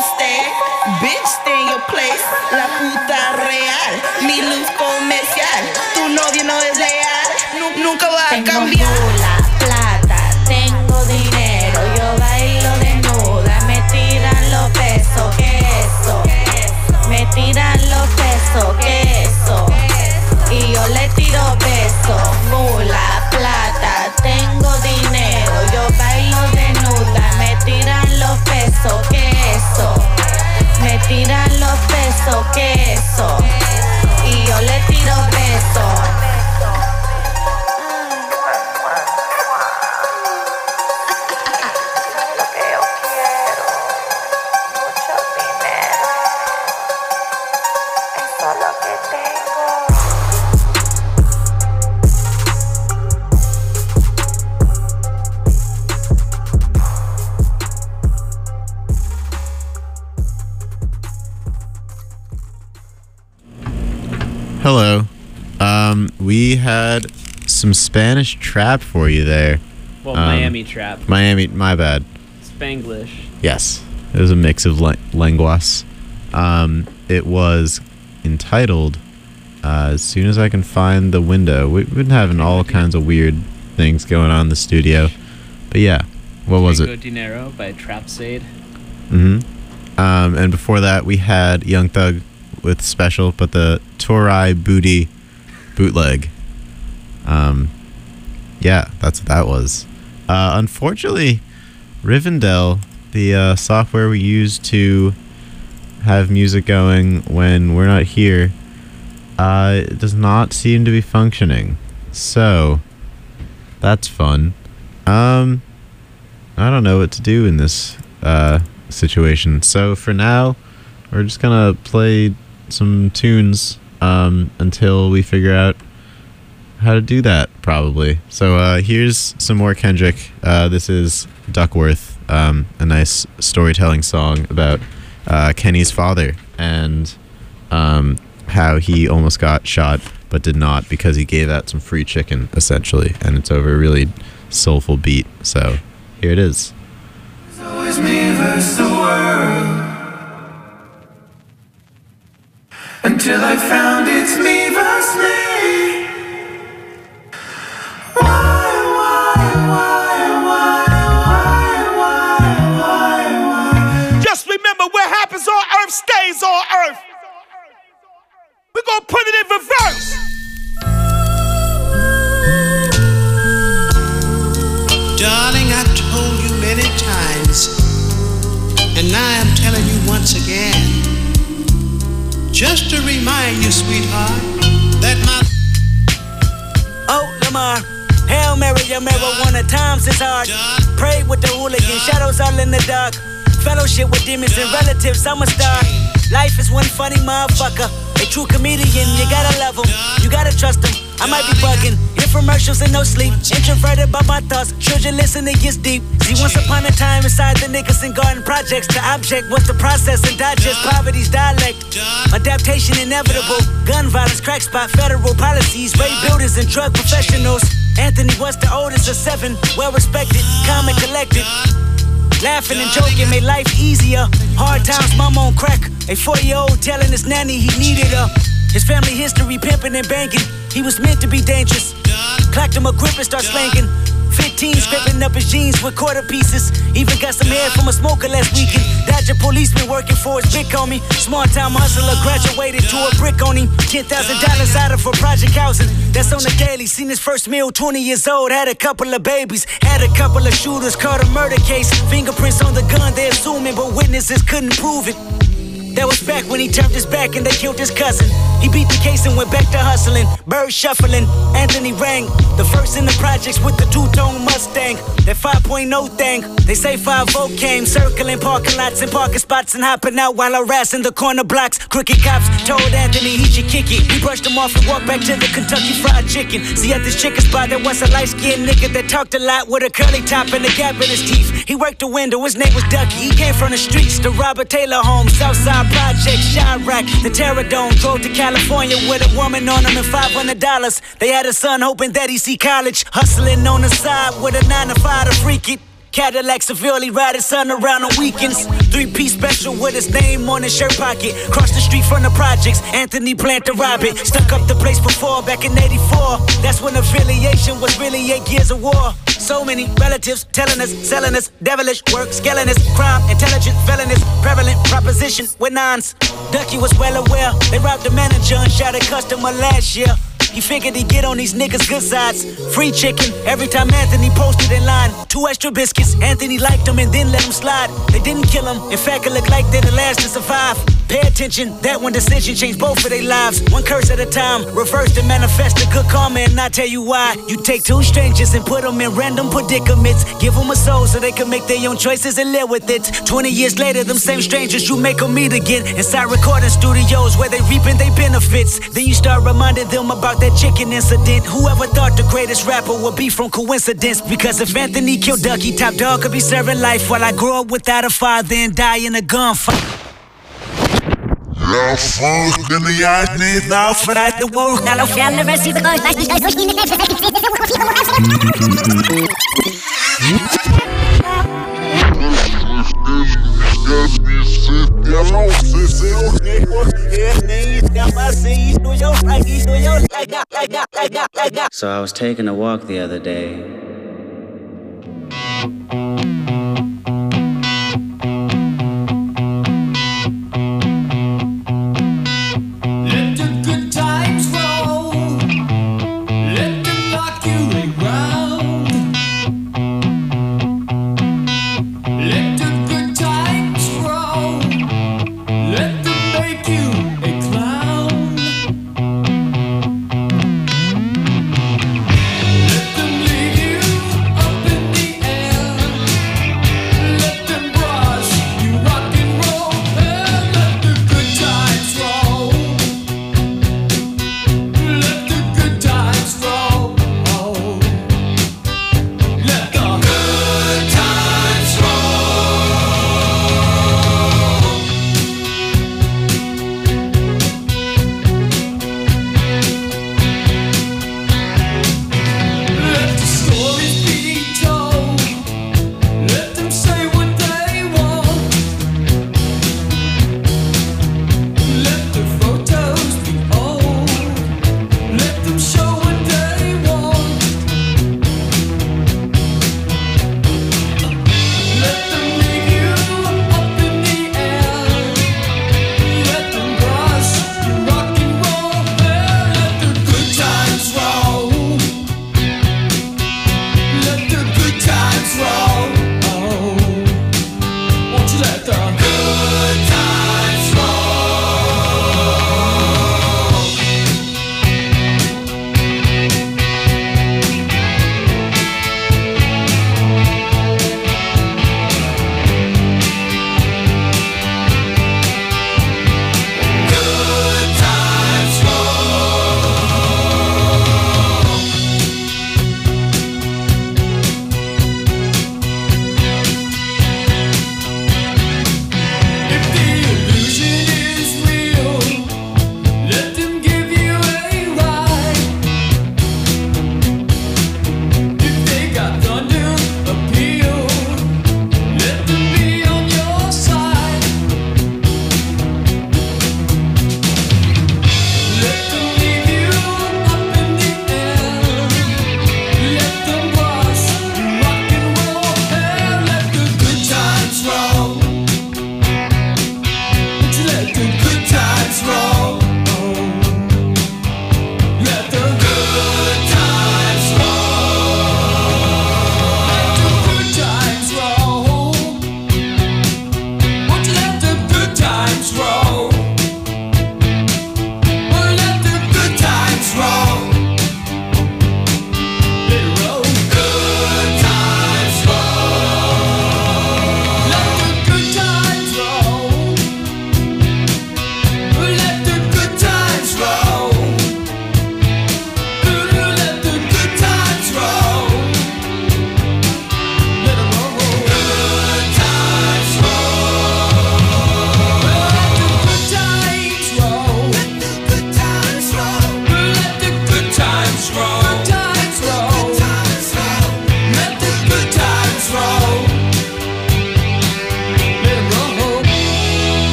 stay. Bitch, stay in your place. La puta real, mi luz comercial. Tu novio no es leal, nunca va a cambiar. Tengo la plata, tengo dinero. Yo bailo desnuda, me tiran los pesos. ¿Qué es eso? Me tiran los pesos. ¿Qué es eso? Y yo le tiro pesos. Mula, plata, tengo dinero. Yo bailo desnuda, me tiran los pesos. ¿Qué es eso? Me tiran los pesos. ¿Qué es eso? Y yo le tiro pesos. Hello. We had some Spanish trap for you there. Well, Miami trap. Miami, my bad. Spanglish. Yes. It was a mix of lenguas. It was entitled As Soon As I Can Find the Window. We've been having all kinds of weird things going on in the studio. But yeah, what was it? Tango Dinero by Trapsade. And before that, we had Young Thug with Special, but the Torai Booty bootleg. Yeah, that's what that was. Unfortunately, Rivendell, the software we use to have music going when we're not here, it does not seem to be functioning. So, that's fun. I don't know what to do in this situation. So for now, we're just gonna play some tunes until we figure out how to do that, probably. So here's some more Kendrick. This is Duckworth, a nice storytelling song about Kenny's father and how he almost got shot but did not because he gave out some free chicken, essentially, and it's over a really soulful beat. So here it is. It's always me versus the world, until I found it's me versus me. Why? Just remember, what happens on earth stays on earth. We're gonna put it in reverse. Darling, I've told you many times, and now I'm telling you once again, just to remind you, sweetheart, that my... Oh, Lamar, Hail Mary, your marijuana times is hard. Pray with the hooligan, shadows all in the dark. Fellowship with demons and relatives, I'm a star. Life is one funny motherfucker. A true comedian, you gotta love him, you gotta trust him. I might be bugging, infomercials and no sleep. Introverted by my thoughts, children listen, it gets deep. See, once upon a time inside the Nicholson Garden Projects, the object was to process and digest poverty's dialect. Adaptation inevitable, gun violence, crack spot, federal policies, rape builders and drug professionals. Anthony was the oldest of 7, well respected, calm and collected. Laughing and joking made life easier. Hard times, mama on crack. A 40-year-old telling his nanny he needed her. His family history, pimping and banking. He was meant to be dangerous. Clocked him a grip and start slanking. 15 scraping up his jeans with quarter pieces. Even got some hair from a smoker last weekend. Dodger policeman working for his big homie. Small time hustler graduated to a brick on him. $10,000 out of for project housing. That's on the daily. Seen his first meal, 20 years old. Had a couple of babies. Had a couple of shooters. Caught a murder case. Fingerprints on the gun, they assuming, but witnesses couldn't prove it. That was back when he turned his back and they killed his cousin. He beat the case and went back to hustling. Bird shuffling, Anthony rang. The first in the projects with the two-tone Mustang. That 5.0 thing. They say 5-0 came, circling parking lots and parking spots and hopping out while harassing the corner blocks. Crooked cops told Anthony he should kick it. He brushed him off and walked back to the Kentucky Fried Chicken. See, at this chicken spot there was a light-skinned nigga that talked a lot with a curly top and a gap in his teeth. He worked the window, his name was Ducky. He came from the streets, the Robert Taylor home, Southside Project, Chirac, the Terror Dome. Drove to California with a woman on him and $500. They had a son hoping that he'd see college. Hustling on the side with a 9 to 5 to freak it. Cadillac severely riding son around on weekends. 3-piece special with his name on his shirt pocket. Cross the street from the projects, Anthony planned to rob it. Stuck up the place before, back in 84. That's when affiliation was really 8 years of war. So many relatives telling us, selling us, devilish work, scaling us, crime, intelligent, felonious, prevalent proposition with nines. Ducky was well aware, they robbed the manager and shot a customer last year. He figured he'd get on these niggas' good sides. Free chicken every time Anthony posted in line. 2 extra biscuits, Anthony liked them and then let them slide. They didn't kill him, in fact it looked like they're the last to survive. Pay attention, that one decision changed both of their lives. One curse at a time, reverse to manifest the good karma. And I tell you why. You take 2 strangers and put them in random predicaments. Give them a soul so they can make their own choices and live with it. 20 years later, them same strangers, you make them meet again. Inside recording studios where they reaping their benefits. Then you start reminding them about that chicken incident. Whoever thought the greatest rapper would be from coincidence? Because if Anthony killed Ducky, Top Dog could be serving life while I grow up without a father and die in a gunfight. Jag fullständigt now för att det var När de fjällar med sitt So I was taking a walk the other day.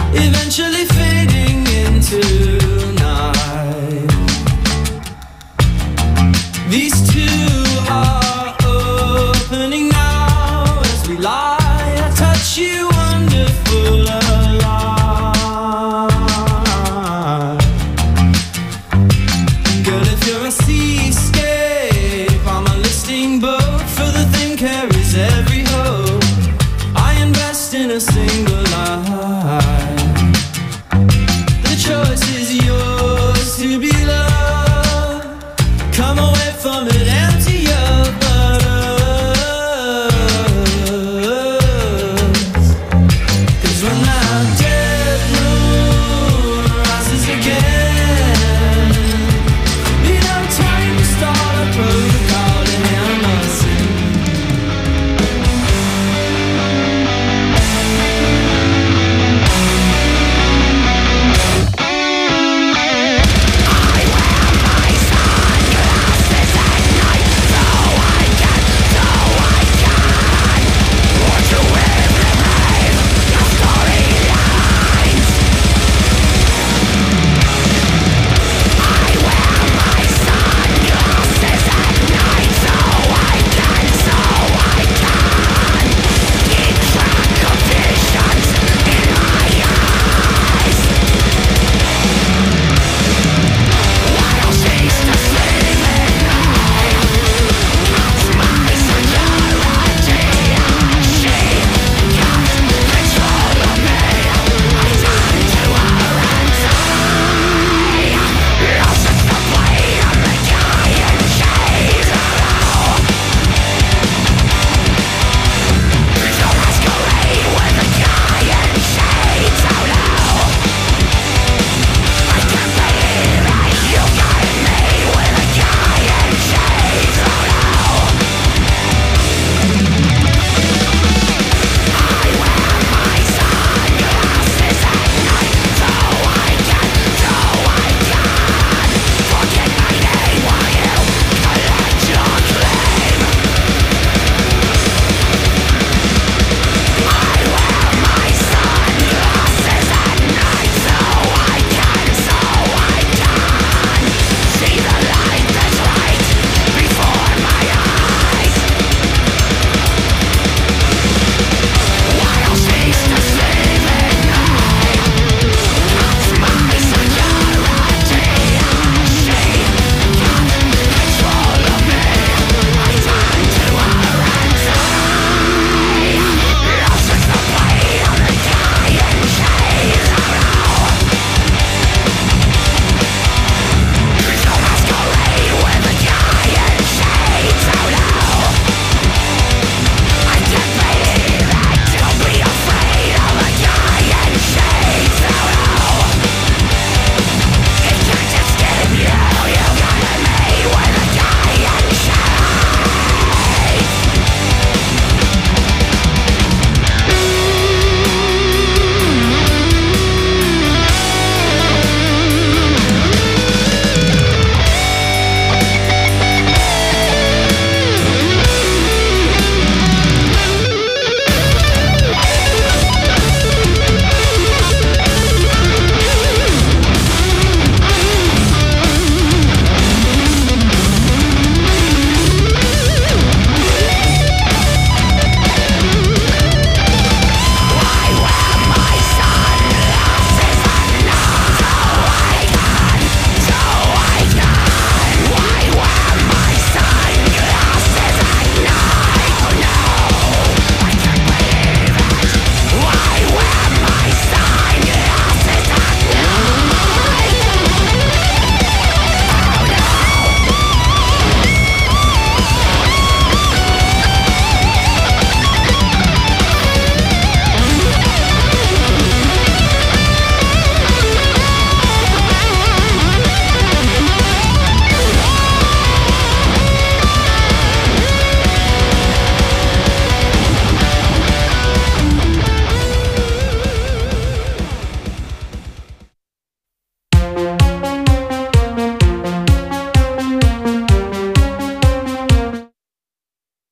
eventually fading into night. These two are opening now as we lie. I touch you, wonderful alive. Girl, if you're a seascape, I'm a listing boat, for the thing carries every hope. I invest in a single life. The choice is yours to be loved. Come away from it, empty your bottles. 'Cause when that dead moon rises again, be no time to start a protocol in Amazon.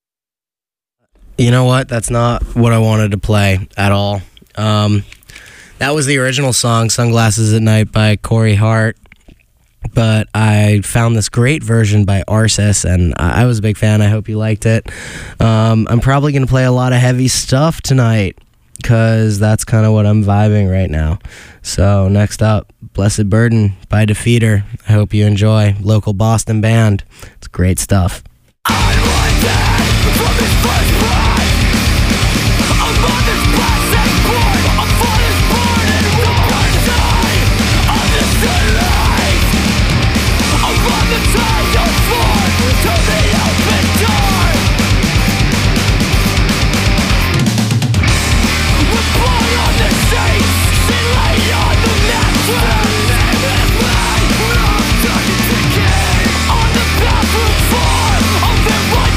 You know what? That's not what I wanted to play at all. That was the original song, Sunglasses at Night by Corey Hart. But I found this great version by Arsis, and I was a big fan. I hope you liked it. I'm probably going to play a lot of heavy stuff tonight, because that's kind of what I'm vibing right now. So next up, Blessed Burden by Defeater. I hope you enjoy. Local Boston band. It's great stuff. On the bathroom floor of their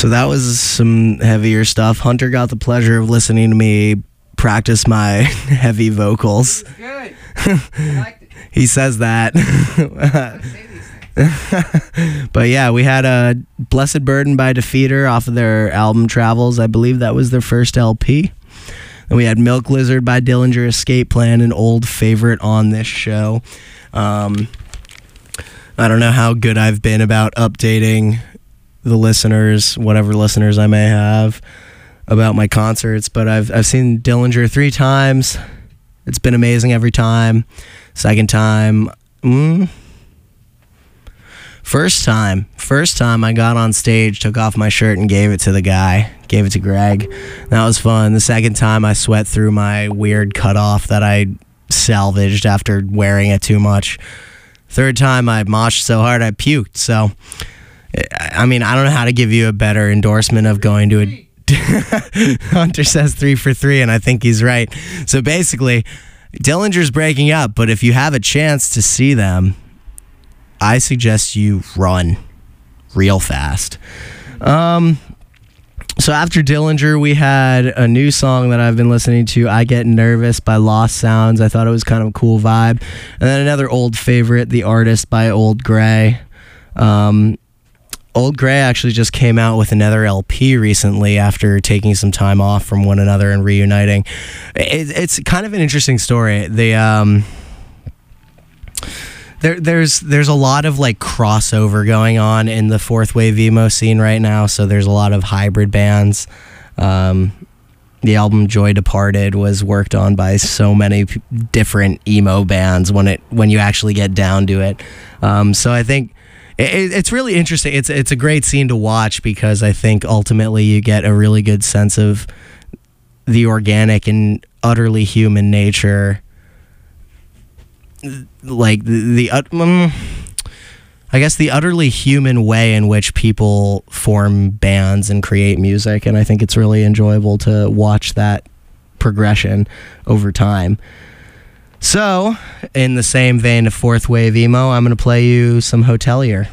So that was some heavier stuff. Hunter got the pleasure of listening to me practice my heavy vocals. Good. I liked it. He says that. But yeah, we had a Blessed Burden by Defeater off of their album Travels. I believe that was their first LP. And we had Milk Lizard by Dillinger Escape Plan, an old favorite on this show. I don't know how good I've been about updating the listeners, whatever listeners I may have, about my concerts, but I've seen Dillinger 3 times. It's been amazing every time. Second time, First time I got on stage, took off my shirt and gave it to the guy, gave it to Greg. That was fun. The second time I sweat through my weird cutoff that I salvaged after wearing it too much. Third time I moshed so hard I puked. So, I mean, I don't know how to give you a better endorsement of going to a... Hunter says 3 for 3, and I think he's right. So basically, Dillinger's breaking up, but if you have a chance to see them, I suggest you run real fast. So after Dillinger, we had a new song that I've been listening to, I Get Nervous by Lost Sounds. I thought it was kind of a cool vibe. And then another old favorite, The Artist by Old Grey. Old Grey actually just came out with another LP recently after taking some time off from one another and reuniting. It's kind of an interesting story. There's a lot of like crossover going on in the fourth wave emo scene right now, so there's a lot of hybrid bands. The album Joy Departed was worked on by so many different emo bands when you actually get down to it. So I think it's really interesting. It's a great scene to watch because I think ultimately you get a really good sense of the organic and utterly human nature, like I guess the utterly human way in which people form bands and create music, and I think it's really enjoyable to watch that progression over time. So, in the same vein of fourth wave emo, I'm going to play you some Hotelier.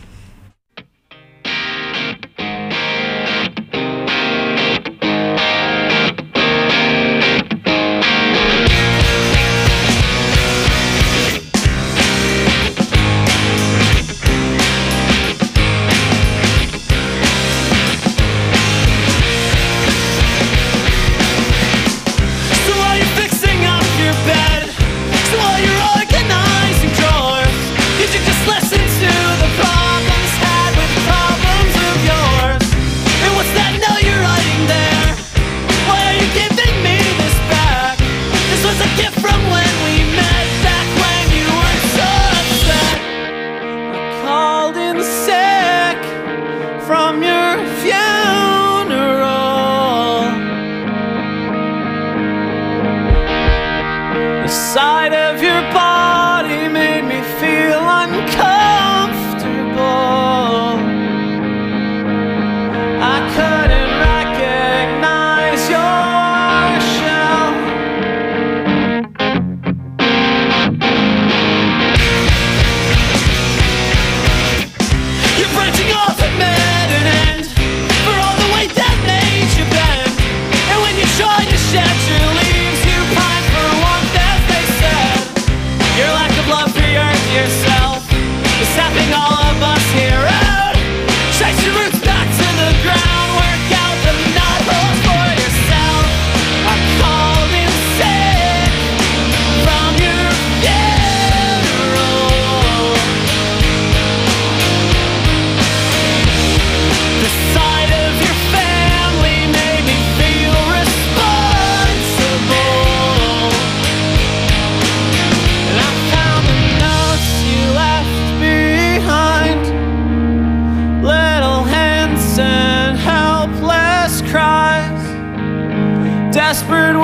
Desperate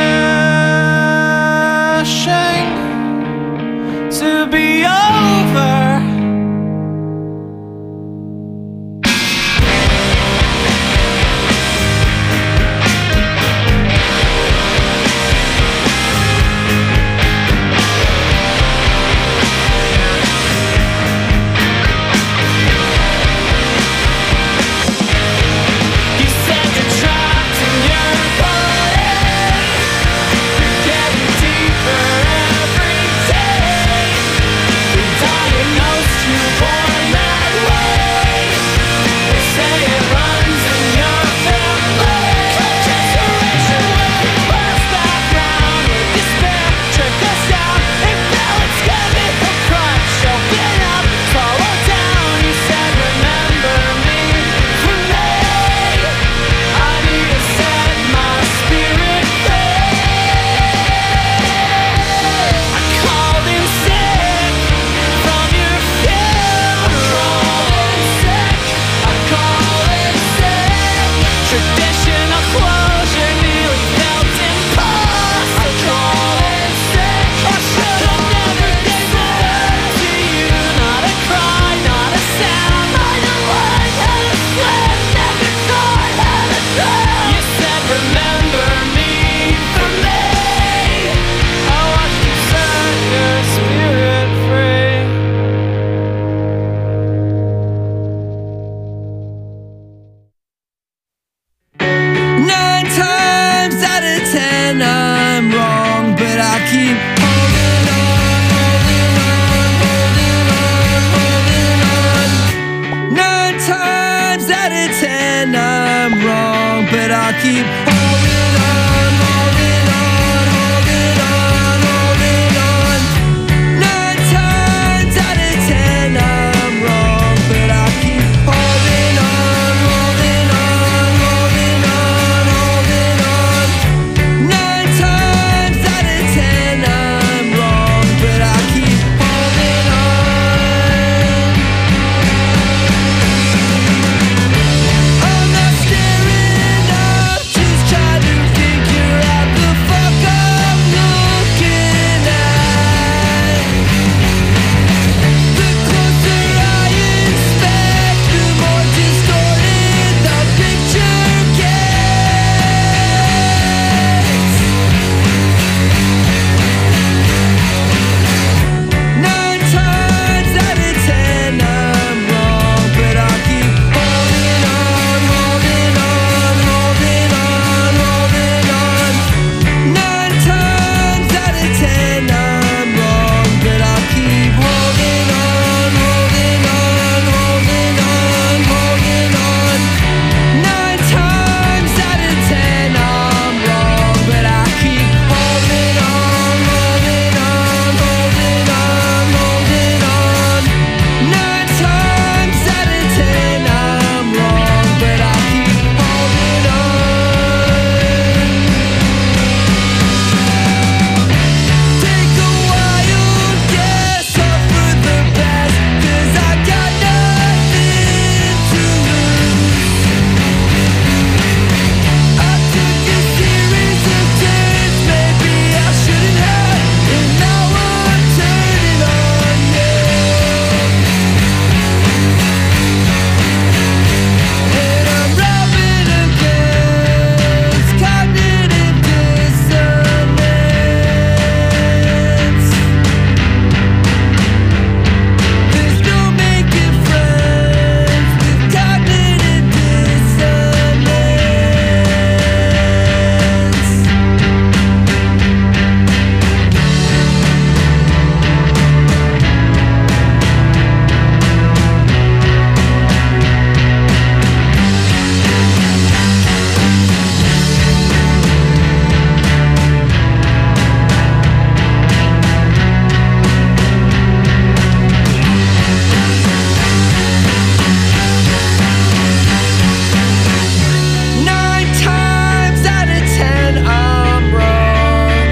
wishing to be over. but I keep holding on, holding on, holding on, holding on. 9 times out of 10 I'm wrong, but I keep holding on, holding on, holding on, holding on. 9 times out of 10 I'm wrong, but I keep holding on. I'm not staring up, just trying to figure out the fuck I'm looking at. The closer I inspect, the more distorted the picture gets. 9 times out of 10 I'm wrong, but I keep holding on, holding on, holding on, holding on. 9 times out of 10 I'm wrong, but I keep holding on, holding on, holding on, holding on. 9 times out of 10 I'm wrong, but I keep holding on, holding on, holding on, holding on. 9 times out of 10 I'm wrong, but I keep holding on. Take a wild guess, hope for the best, 'cause I got nothing to lose. I took a series of turns, maybe I shouldn't have, and now I'm turning on you. And I'm rubbing against cognitive dissonance. There's no making friends with cognitive dissonance. Nine times out of 10 I'm wrong.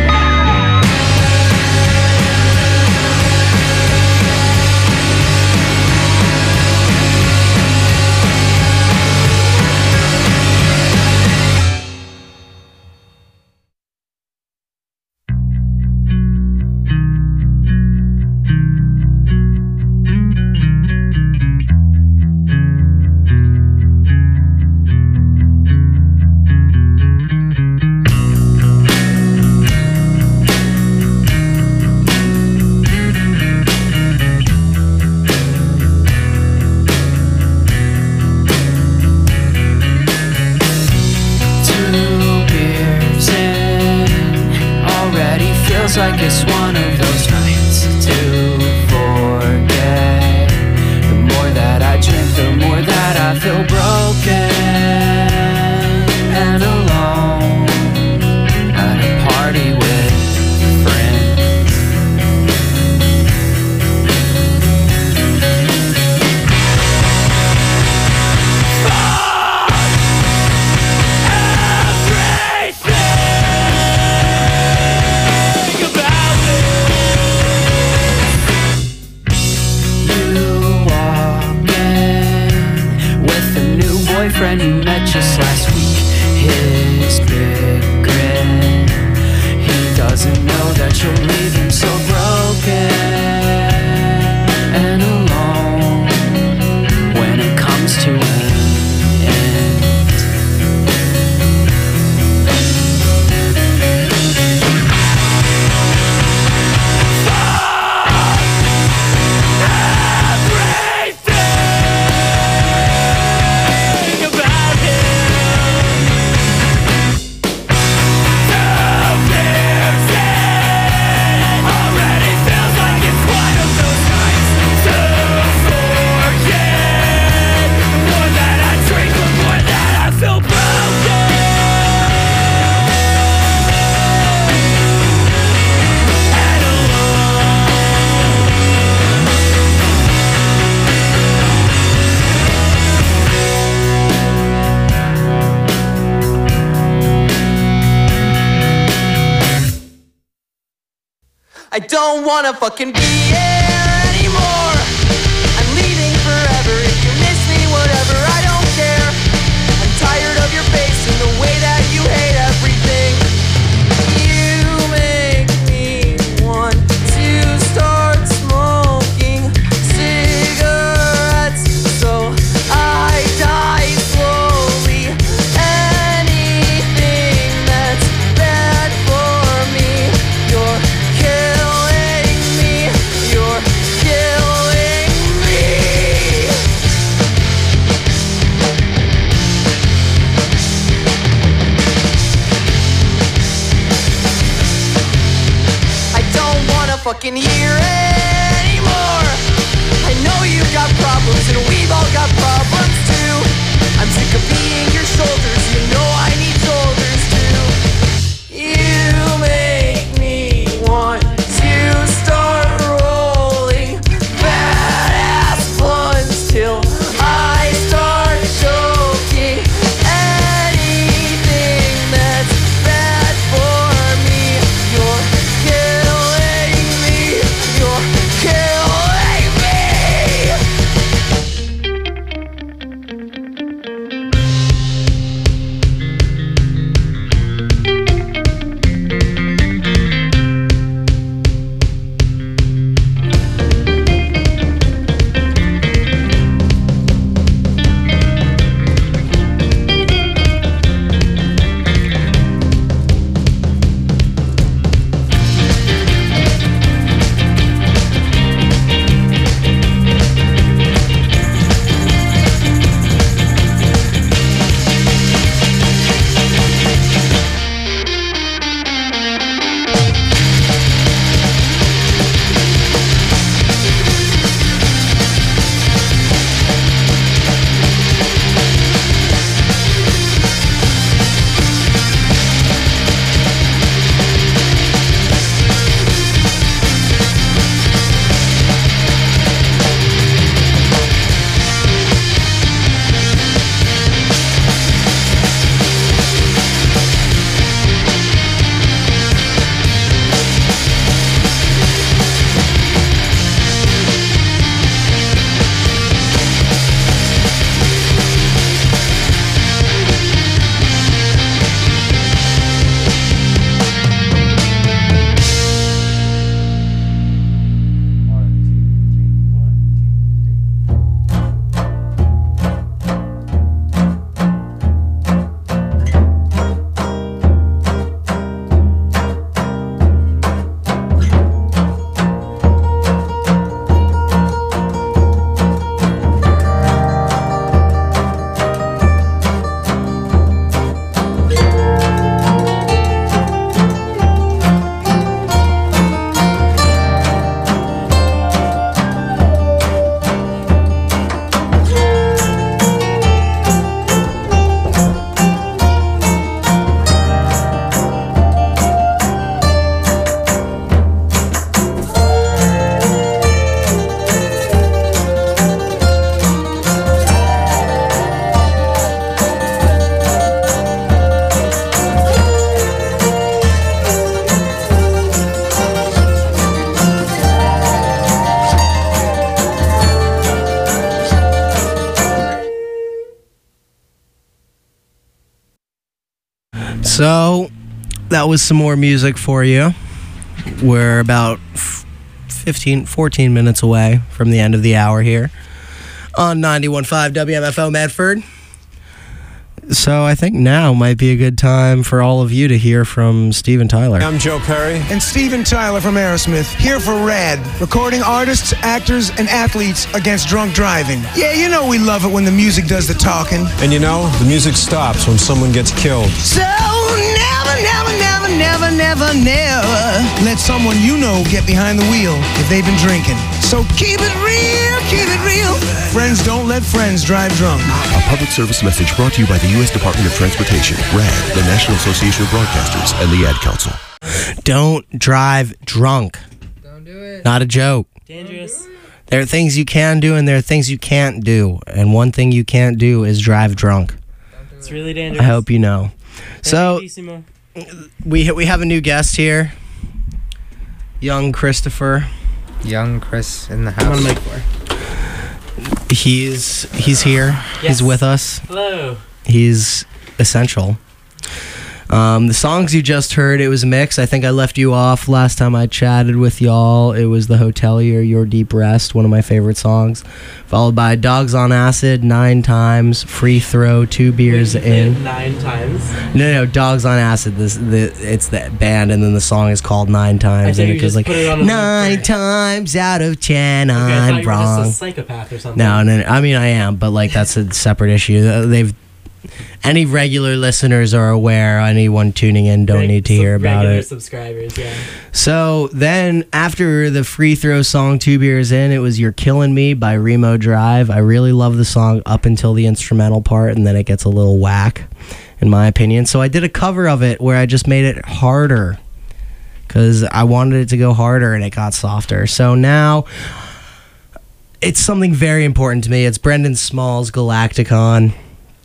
Two beers in, already feels like it's one of those nights to forget. The more that I drink, the more that I feel broken and alone at a party with friends. Everything about me I don't wanna fucking be here anymore. I'm leaving forever. If you miss me, whatever, I don't care. I'm tired of your face and the way that you hate everything. You make me want to start smoking cigarettes so I die slowly. Anything that's bad for me, you're killing me. You're killing me. I don't wanna fucking hear anymore. I know you've got problems and we've all got problems too. I'm sick of being your shoulders. You know I need shoulders too. You make me want to start rolling badass blunts till I start choking. Anything that's bad for me, you're killing me. You're killing me. So, that was some more music for you. We're about 14 minutes away from the end of the hour here on 91.5 WMFO Medford. So I think now might be a good time for all of you to hear from Steven Tyler. I'm Joe Perry. And Steven Tyler from Aerosmith, here for RAD, recording artists, actors, and athletes against drunk driving. Yeah, you know we love it when the music does the talking. And you know, the music stops when someone gets killed. So never let someone you know get behind the wheel if they've been drinking. So keep it real. Friends don't let friends drive drunk. A public service message brought to you by the U.S. Department of Transportation, RAD, the National Association of Broadcasters, and the Ad Council. Don't drive drunk. Don't do it. Not a joke. Dangerous. There are things you can do and there are things you can't do. And one thing you can't do is drive drunk. It's really dangerous. I hope you know. So, Thank you, we have a new guest here. young Christopher. Young Chris in the house. I'm on mic 4. He's here. Yes. He's with us. Hello. He's essential. The songs you just heard, it was a mix. I think I left you off last time I chatted with y'all. It was The Hotelier, Your Deep Rest, one of my favorite songs. Followed by Dogs on Acid, 9 times, Free Throw, 2 beers in. 9 times? No, Dogs on Acid. It's that band, and then the song is called 9 times. I And thought it you goes just like, put it on a 9 times out of 10, Okay, I thought I'm you were wrong. just a psychopath or something. No, I mean, I am, but like that's a separate issue. Any regular listeners are aware. Anyone tuning in don't need to hear about regular it. Subscribers, yeah. So then, after the Free Throw song 2 beers in, it was You're Killing Me by Remo Drive. I really love the song up until the instrumental part, and then it gets a little whack, in my opinion. So I did a cover of it where I just made it harder, because I wanted it to go harder, and it got softer. So now, it's something very important to me. It's Brendan Small's Galacticon.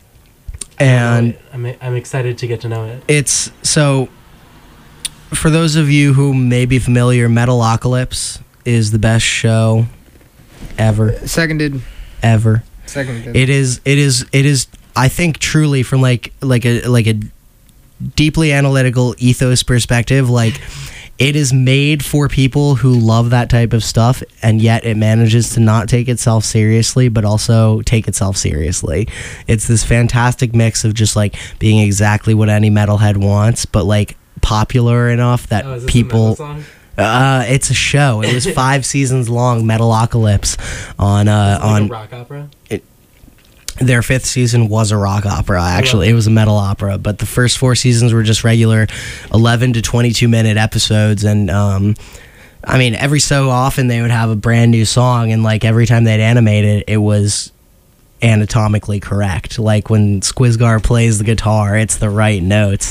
And I'm excited to get to know it. It's so, for those of you who may be familiar, Metalocalypse is the best show ever. Seconded. Ever. Seconded. It is. I think truly from like a deeply analytical ethos perspective, like. It is made for people who love that type of stuff, and yet it manages to not take itself seriously, but also take itself seriously. It's this fantastic mix of just like being exactly what any metalhead wants, but like popular enough that is this people. a metal song? It's a show. It was 5 seasons long. Metalocalypse on Like a rock opera. Their 5th season was a rock opera, actually. It was a metal opera, but the first 4 seasons were just regular 11 to 22-minute episodes, and I mean, every so often they would have a brand new song, and like every time they'd animate it, it was anatomically correct. Like when Squizgar plays the guitar, it's the right notes.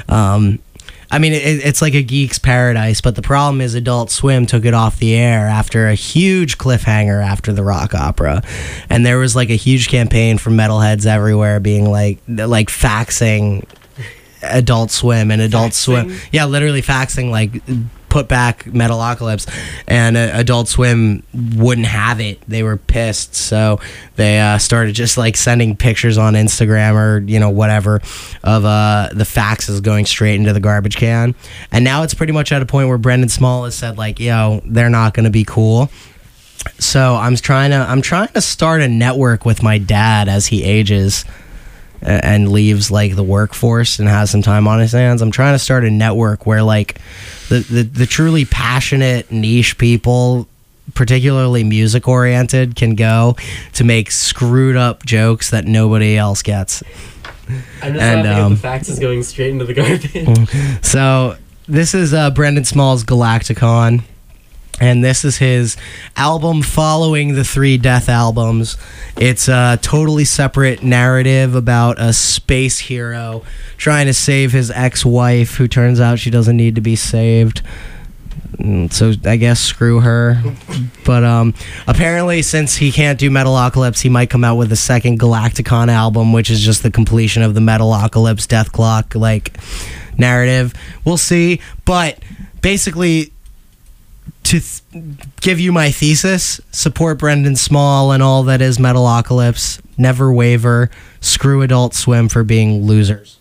I mean, it's like a geek's paradise, but the problem is Adult Swim took it off the air after a huge cliffhanger after the rock opera. And there was like a huge campaign from metalheads everywhere being like faxing Adult Swim and Adult Swim. Yeah, literally faxing, like, put back Metalocalypse, and Adult Swim wouldn't have it. They were pissed, so they started just like sending pictures on Instagram or whatever of the faxes going straight into the garbage can. And now it's pretty much at a point where Brendan Small has said like, they're not going to be cool. So I'm trying to start a network with my dad as he ages and leaves like the workforce and has some time on his hands. I'm trying to start a network where like the truly passionate niche people, particularly music oriented, can go to make screwed up jokes that nobody else gets. I'm just laughing at the faxes going straight into the garbage. So this is Brendan Small's Galacticon. And this is his album following the 3 Death albums. It's a totally separate narrative about a space hero trying to save his ex-wife, who turns out she doesn't need to be saved. So I guess screw her. But apparently, since he can't do Metalocalypse, he might come out with a second Galacticon album, which is just the completion of the Metalocalypse Death Clock like narrative. We'll see. But basically, to give you my thesis, support Brendan Small and all that is Metalocalypse. Never waver. Screw Adult Swim for being losers.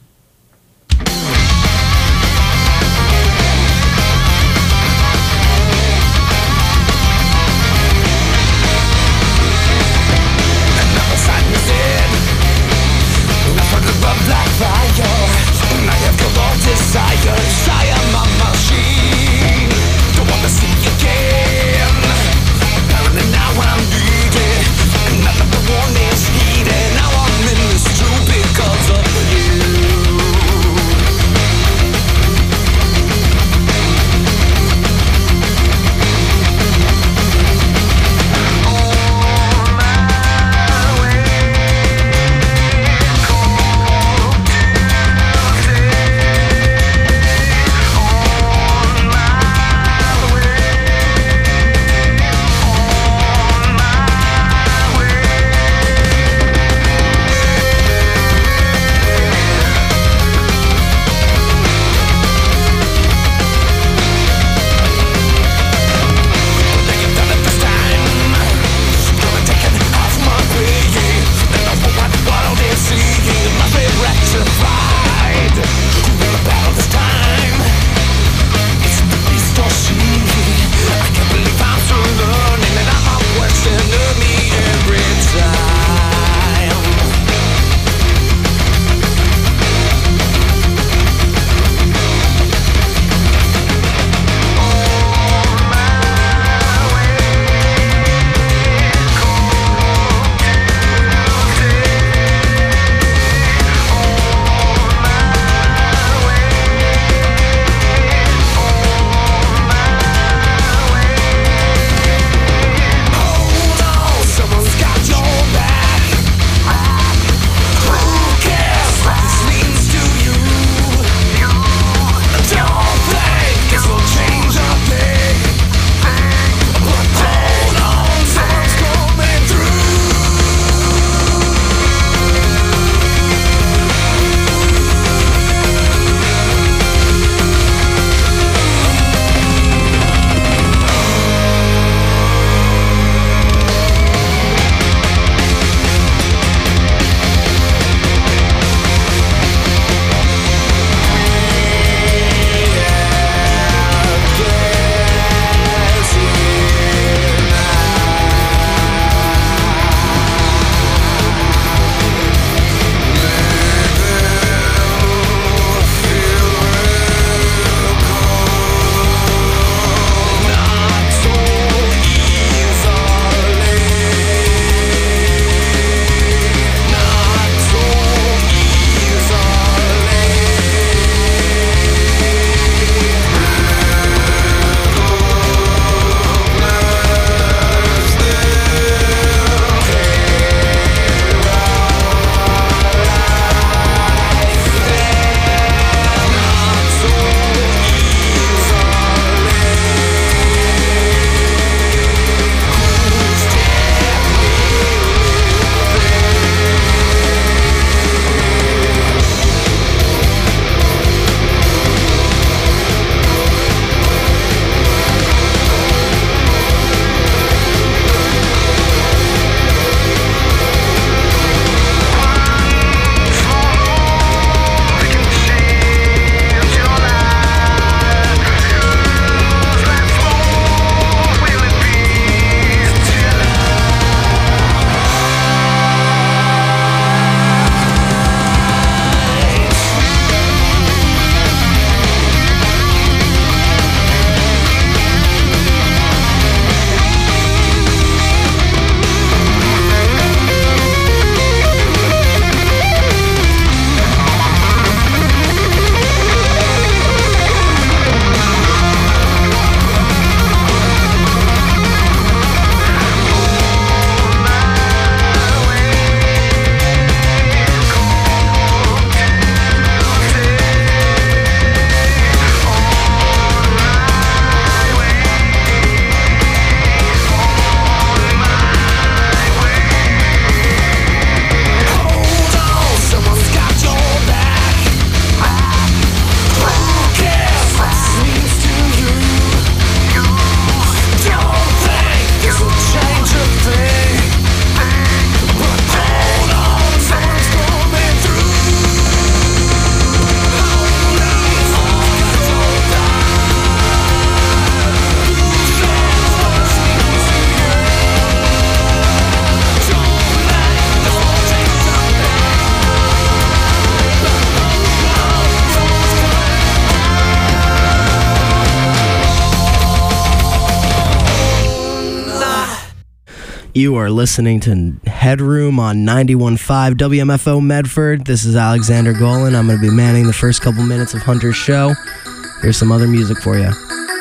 Now I'm in this too because of you. You are listening to Headroom on 91.5 WMFO Medford. This is Alexander Golan. I'm going to be manning the first couple minutes of Hunter's show. Here's some other music for you.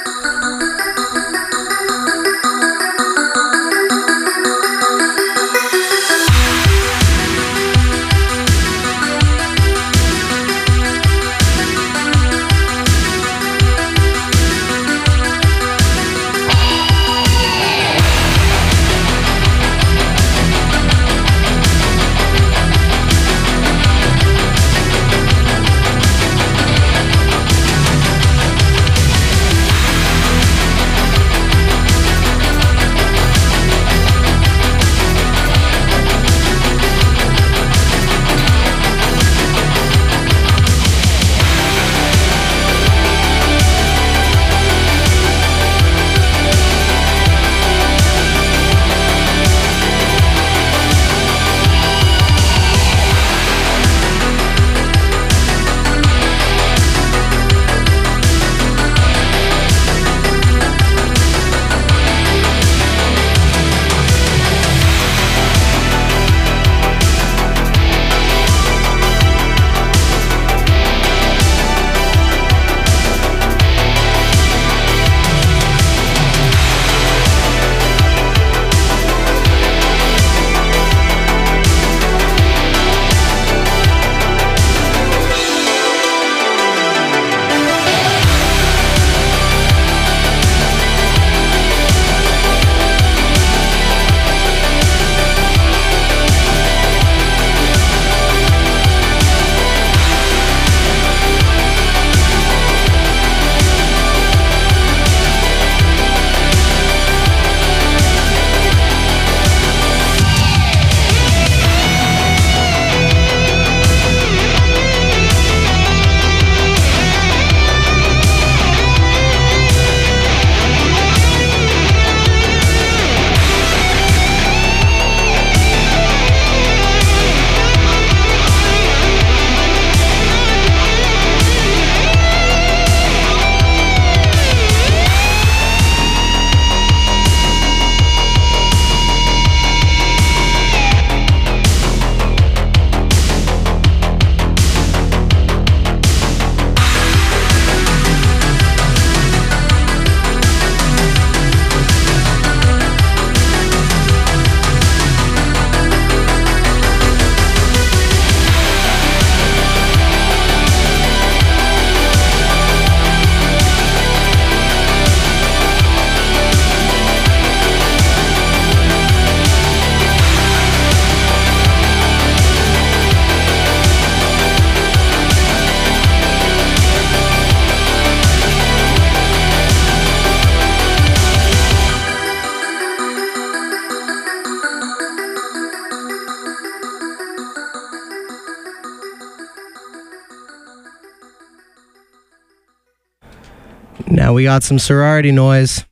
Now we got some sorority noise.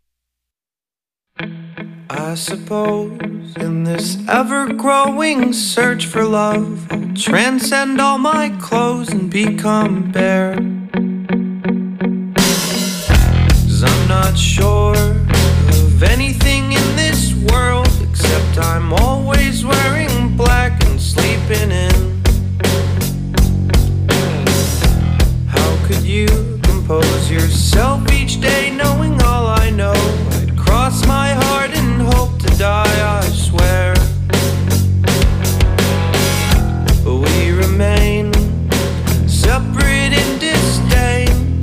I suppose in this ever-growing search for love, I'll transcend all my clothes and become bare. 'Cause I'm not sure of anything in this world, except I'm always wearing black and sleeping in. How could you compose yourself each day knowing all I know? I'd cross my